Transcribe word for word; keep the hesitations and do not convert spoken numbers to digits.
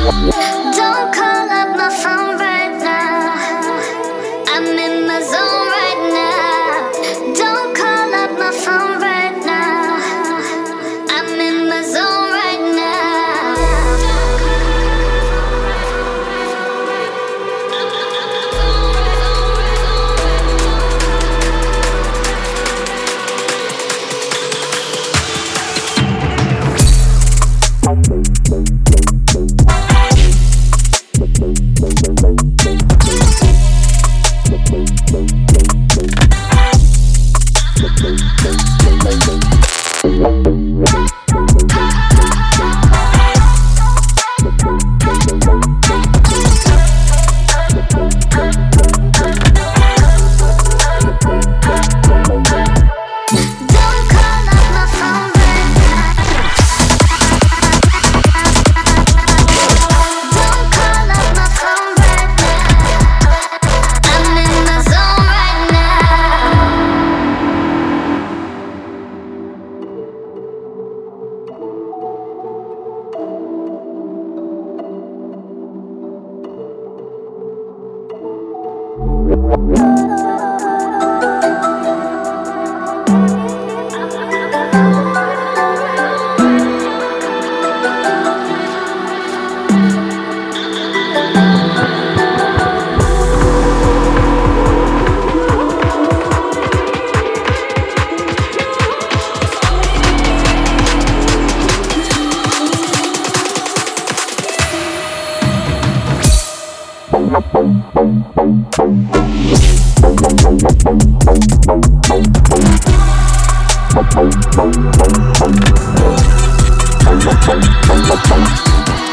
Don't call up my phone right now. I'm in my zone right now. Don't call up my phone right now. I'm in my zone right now. We'll be right back.